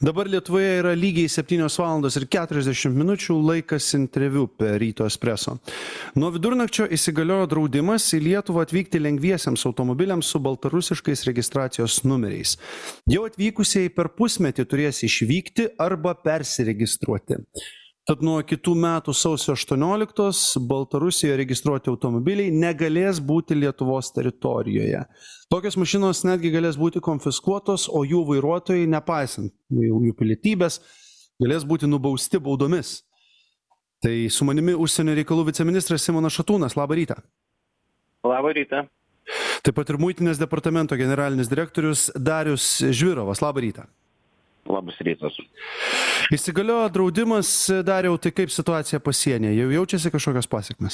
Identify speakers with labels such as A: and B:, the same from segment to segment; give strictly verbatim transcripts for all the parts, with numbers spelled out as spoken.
A: Dabar Lietuvoje yra lygiai septynios valandos ir keturiasdešimt minučių, laikas interviu per Ryto Espresso. Nuo vidurnakčio įsigaliojo draudimas į Lietuvą atvykti lengviesiems automobiliams su baltarusiškais registracijos numeriais. Jau atvykusieji per pusmetį turės išvykti arba persiregistruoti. Tad nuo kitų metų sausio aštuonioliktos Baltarusijoje registruoti automobiliai negalės būti Lietuvos teritorijoje. Tokios mašinos netgi galės būti konfiskuotos, o jų vairuotojai, nepaisant jų pilietybės, galės būti nubausti baudomis. Tai su manimi užsienio reikalų viceministras Simonas Šatūnas. Labą rytą.
B: Labą rytą.
A: Taip pat ir Muitinės departamento generalinis direktorius Darius Žvirovas. Labą rytą.
B: Labas rytas.
A: Įsigaliojo draudimas, Dariau, tai kaip situacija pasienyje? Jau jaučiasi kažkokios pasekmes?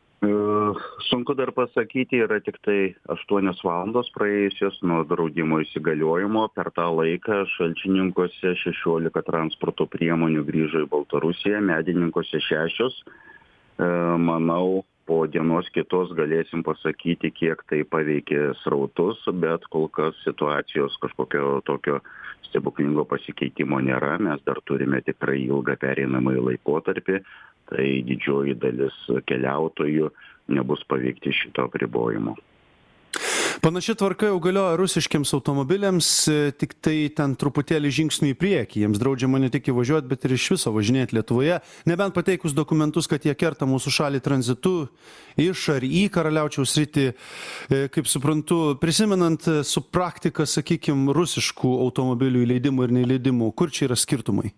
B: Sunku dar pasakyti, yra tik tai aštuonios valandos praėjusios nuo draudimo įsigaliojimo. Per tą laiką Šalčininkuose šešiolika transporto priemonių grįžo į Baltarusiją, Medininkuose šešios. Manau, po dienos kitos galėsim pasakyti, kiek tai paveikė srautus, bet kol kas situacijos kažkokio tokio stebuklingo pasikeitimo nėra. Mes dar turime tikrai ilgą pereinamąjį laikotarpį, tai didžioji dalis keliautojų nebus paveikti šito apribojimo.
A: Panaši tvarka jau galioja rusiškiams automobiliams, tik tai ten truputėlį žingsnių į priekį. Jiems draudžiama ne tik įvažiuoti, bet ir iš viso važinėti Lietuvoje, nebent pateikus dokumentus, kad jie kerta mūsų šalį tranzitu iš ar į Karaliaučiaus sritį. Kaip suprantu, prisimenant su praktika, sakykime, rusiškų automobilių įleidimų ir neįleidimų, kur čia yra skirtumai?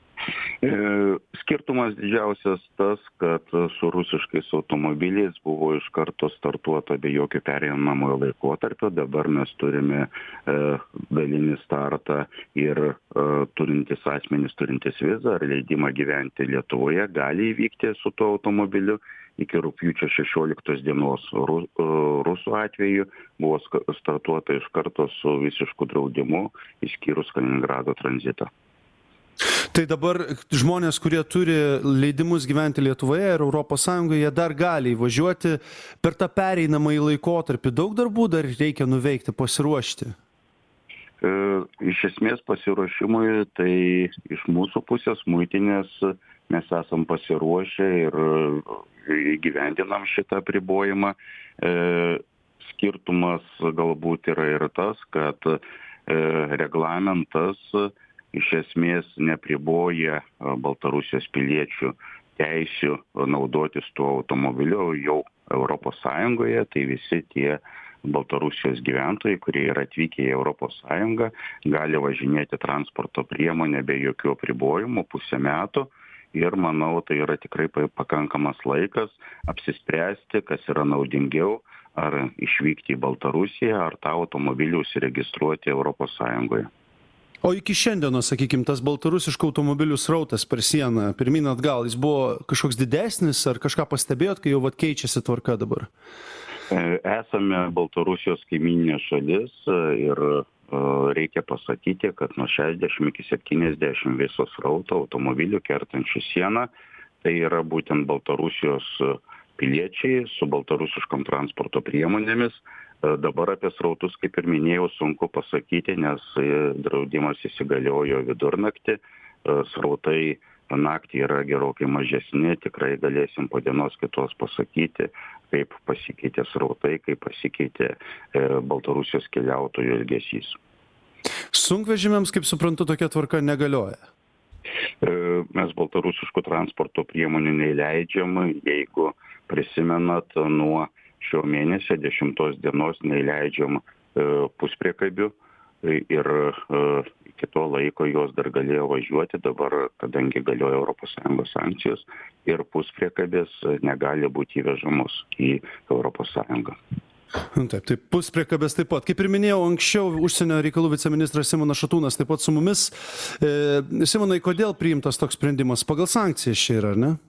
B: Skirtumas didžiausias tas, kad su rusiškais automobiliais buvo iš karto startuota be jokio pereinamojo laikotarpio. Dabar mes turime e, dalinį startą ir e, turintis asmenys, turintis vizą ar leidimą gyventi Lietuvoje, gali įvykti su tuo automobiliu. Iki rugpjūčio šešioliktos dienos Ru, rusų atveju buvo startuota iš karto su visišku draudimu, išskyrus Kaliningrado tranzitą.
A: Tai dabar žmonės, kurie turi leidimus gyventi Lietuvoje ir Europos Sąjungoje, jie dar gali įvažiuoti per tą pereinamąjį laikotarpį. Daug darbų dar reikia nuveikti, pasiruošti.
B: E, iš esmės pasiruošimui, tai iš mūsų pusės Muitinės mes esam pasiruošę ir įgyvendinam šitą apribojimą. E, skirtumas galbūt yra ir tas, kad e, reglamentas iš esmės neapriboja Baltarusijos piliečių teisių naudotis tuo automobiliu jau Europos Sąjungoje, tai visi tie Baltarusijos gyventojai, kurie yra atvykę į Europos Sąjungą, gali važinėti transporto priemonę be jokių apribojimų pusę metų. Ir manau, tai yra tikrai pakankamas laikas apsispręsti, kas yra naudingiau, ar išvykti į Baltarusiją, ar tą automobilį užsiregistruoti Europos Sąjungoje.
A: O iki šiandienos, sakykime, tas baltarusiškų automobilių srautas per sieną, pirmyn atgal, jis buvo kažkoks didesnis, ar kažką pastebėjot, kai jau vat keičiasi tvarka dabar?
B: Esame Baltarusijos kaimyninė šalis ir reikia pasakyti, kad nuo šešiasdešimt iki septyniasdešimt viso srauto automobilių kertančių sieną, tai yra būtent Baltarusijos piliečiai su baltarusiškom transporto priemonėmis. Dabar apie srautus, kaip ir minėjau, sunku pasakyti, nes draudimas įsigaliojo vidurnaktį. Srautai naktį yra gerokai mažesni, tikrai galėsim po dienos kitos pasakyti, kaip pasikeitė srautai, kaip pasikeitė Baltarusijos keliautojų elgesys.
A: Sunkvežimiams, kaip suprantu, tokia tvarka negalioja.
B: Mes baltarusiškų transporto priemonių neįleidžiam, jeigu prisimenat, nuo šio mėnesio dešimtos dienos neįleidžiam puspriekabių ir iki to laiko jos dar galėjo važiuoti. Dabar, kadangi galioja Europos Sąjungos sankcijos, ir puspriekabės negali būti įvežamos į Europos Sąjungą.
A: Taip, taip, puspriekabės taip pat. Kaip ir minėjau anksčiau, užsienio reikalų viceministras Simonas Šatūnas taip pat su mumis. E, Simonai, kodėl priimtas toks sprendimas? Pagal sankcijas čia yra, ar ne?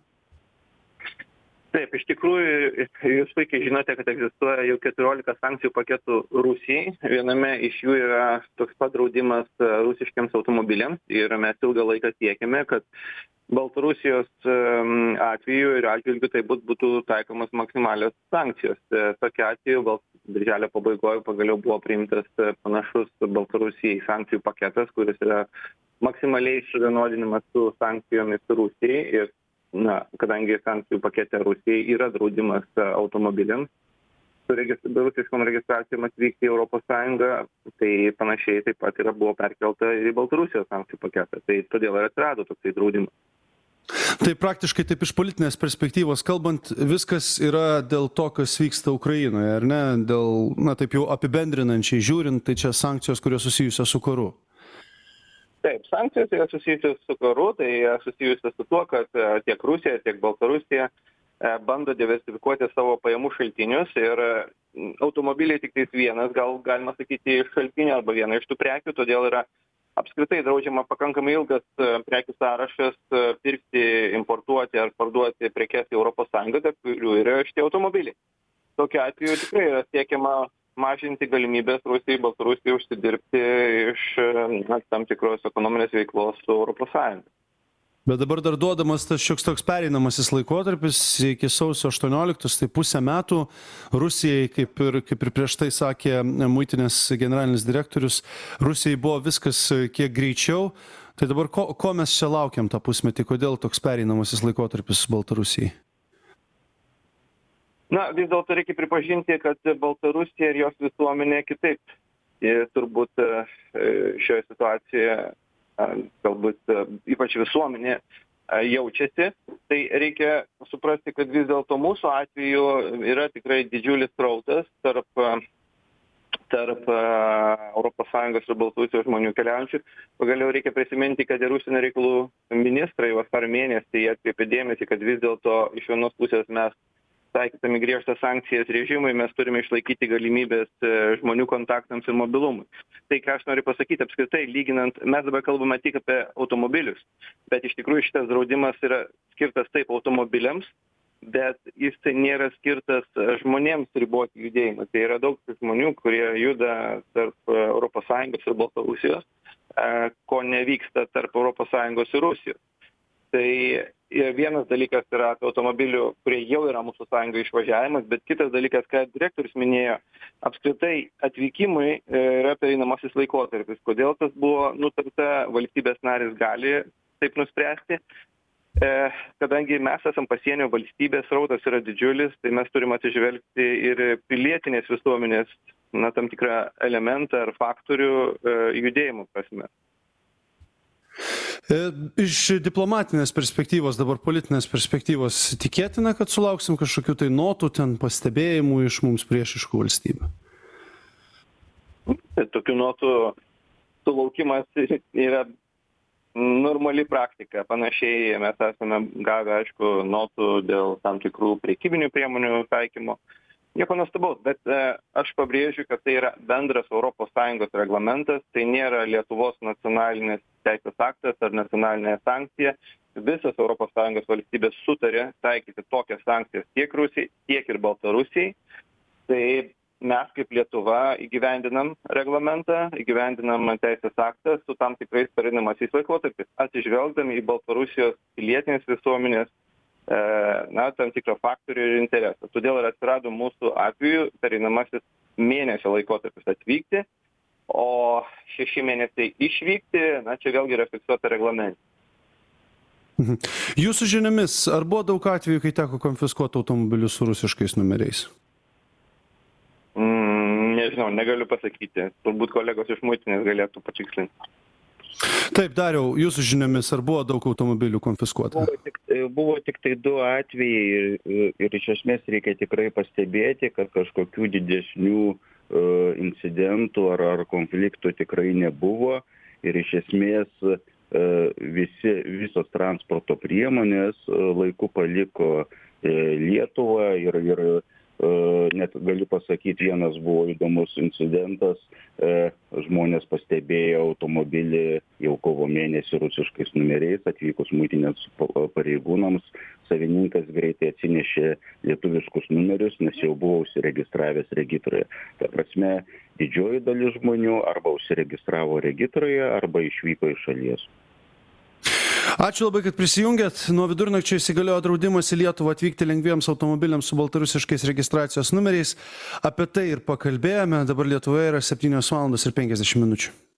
B: Taip, iš tikrųjų, jūs puikiai žinote, kad egzistuoja jau keturiolika sankcijų paketų Rusijai. Viename iš jų yra toks pat draudimas rusiškiams automobiliams ir mes ilgą laiką siekėme, kad
C: Baltarusijos atveju ir atžvilgiu tai būt, būtų taikomas maksimalios sankcijos. Tokiu atveju gal birželio pabaigoje pagaliau buvo priimtas panašus Baltarusijai sankcijų paketas, kuris yra maksimaliai suvienodinimas su sankcijomis Rusijai. Ir, na, kadangi sankcijų pakete Rusijai yra draudimas automobiliams su rusiškom registracijom atvykti į Europos Sąjungą, tai panašiai taip pat yra buvo perkelta ir į Baltarusijos sankcijų paketą. Tai todėl ir atsirado toksai draudimas.
A: Tai praktiškai taip iš politinės perspektyvos kalbant, viskas yra dėl to, kas vyksta Ukrainoje, ar ne? Dėl, na taip jau apibendrinančiai žiūrint, tai čia sankcijos, kurios susijusios su karu.
C: Taip, sankcijos yra susijusios su karu, tai susijusios su tuo, kad tiek Rusija, tiek Baltarusija bando diversifikuoti savo pajamų šaltinius ir automobiliai tik tais vienas, gal galima sakyti, iš šaltinių arba viena iš tų prekių, todėl yra apskritai draudžiama pakankamai ilgas prekių sąrašas pirkti, importuoti ar parduoti prekes į Europos Sąjungą, tarp kurių yra šitie automobiliai. Tokiu atveju tikrai yra siekiama mažinti galimybės Rusijai, Baltarusijai užsidirbti iš na, tam tikros ekonominės veiklos su Europos Sąjunga.
A: Bet dabar dar duodamas tas šioks toks pereinamasis laikotarpis iki sausio aštuonioliktos, tai pusę metų Rusijai, kaip ir, kaip ir prieš tai sakė muitinės generalinis direktorius, Rusijai buvo viskas kiek greičiau. Tai dabar ko, ko mes čia laukiam tą pusmetį, kodėl toks pereinamasis laikotarpis Baltarusijai?
C: Na, vis dėlto reikia pripažinti, kad Baltarusija ir jos visuomenė kitaip. Ir turbūt šioje situacijoje galbūt ypač visuomenė jaučiasi, tai reikia suprasti, kad vis dėlto mūsų atveju yra tikrai didžiulis srautas tarp, tarp Europos Sąjungos ir Baltarusijos žmonių keliaujančių. Pagaliau reikia prisiminti, kad ir užsienio reikalų ministrai vasario mėnesį atkreipė dėmesį, kad vis dėlto iš vienos pusės mes taikydami griežtas sankcijas režimui, mes turime išlaikyti galimybės žmonių kontaktams ir mobilumui. Tai, ką aš noriu pasakyti, apskritai, lyginant, mes dabar kalbame tik apie automobilius, bet iš tikrųjų šitas draudimas yra skirtas taip automobiliams, bet jis tai nėra skirtas žmonėms riboti judėjimą. Tai yra daug žmonių, kurie juda tarp Europos Sąjungos ir Baltarusijos, ko nevyksta tarp Europos Sąjungos ir Rusijos. Tai vienas dalykas yra apie automobilių, kurie jau yra mūsų sąjungoje išvažiavimas, bet kitas dalykas, ką direktorius minėjo, apskritai atvykimui yra pereinamasis laikotarpis. Kodėl tas buvo nutarta, valstybės narės gali taip nuspręsti. Kadangi mes esam pasienio valstybės, srautas yra didžiulis, tai mes turim atsižvelgti ir pilietinės visuomenės, na, tam tikrą elementą ar faktorių judėjimo prasme.
A: Iš diplomatinės perspektyvos, dabar politinės perspektyvos, tikėtina, kad sulauksim kažkokių tai notų, ten pastebėjimų iš mums priešiškų valstybių?
C: Tokių notų sulaukimas yra normali praktika. Panašiai mes esame gavę, aišku, notų dėl tam tikrų priekybinių priemonių taikymo. Nieko nuostabaus, bet e, aš pabrėžiu, kad tai yra bendras Europos Sąjungos reglamentas, tai nėra Lietuvos nacionalinės teisės aktas ar nacionalinė sankcija. Visas Europos Sąjungos valstybės sutarė taikyti tokias sankcijas tiek Rusijai, tiek ir Baltarusijai. Tai mes kaip Lietuva įgyvendinam reglamentą, įgyvendinam teisės aktą su tam tikrais pereinamaisiais laikotarpiais, atsižvelgdami į Baltarusijos pilietinės visuomenės na, tam tikrą faktorių ir interesą. Todėl ir atsirado mūsų atveju pereinamasis mėnesio laikotarpis atvykti, o šeši mėnesiai išvykti, na, čia vėlgi yra fiksuota reglamente.
A: Jūsų žiniomis, ar buvo daug atvejų, kai teko konfiskuoti automobilius su rusiškais numeriais?
C: Mm, nežinau, negaliu pasakyti. Turbūt kolegos iš muitinės galėtų patikslinti.
A: Taip, Dariau, jūsų žiniomis, ar buvo daug automobilių konfiskuota?
B: Buvo tik, buvo tik tai du atvejai ir, ir iš esmės reikia tikrai pastebėti, kad kažkokių didesnių uh, incidentų ar, ar konfliktų tikrai nebuvo ir iš esmės uh, visi, visos transporto priemonės uh, laiku paliko uh, Lietuvą ir, ir net galiu pasakyti, vienas buvo įdomus incidentas, žmonės pastebėjo automobilį jau kovo mėnesį rusiškais numeriais, atvykus muitinės pareigūnams, savininkas greitai atsinešė lietuviškus numerius, nes jau buvo užsiregistravęs regitroje. Ta prasme, didžioji dalis žmonių arba užsiregistravo regitroje, arba išvyko iš šalies.
A: Ačiū labai, kad prisijungėt. Nuo vidurnakčio įsigaliojo draudimas į Lietuvą atvykti lengviems automobiliams su baltarusiškais registracijos numeriais. Apie tai ir pakalbėjome. Dabar Lietuvoje yra septynios valandos ir penkiasdešimt minučių.